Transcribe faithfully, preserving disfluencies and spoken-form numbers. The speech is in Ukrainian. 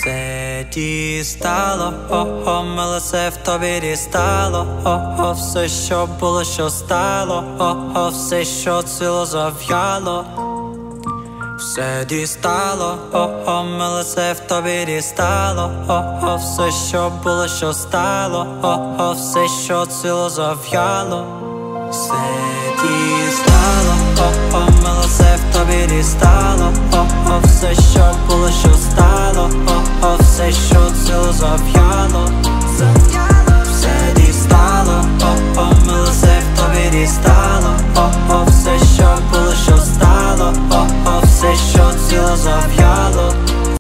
Все дістало, о-о, миле, все в тобі дістало, о-о, все, що було, що стало, о-о, все, що ціло зав'яло. Все дістало, о-о, миле, все в тобі дістало, о-о, все, що було, що стало, о-о, все, що ціло зав'яло. Все дістало, о-о, миле, все в тобі дістало, о-о, все, що було, що стало, о-о, все, що ціло зав'яло.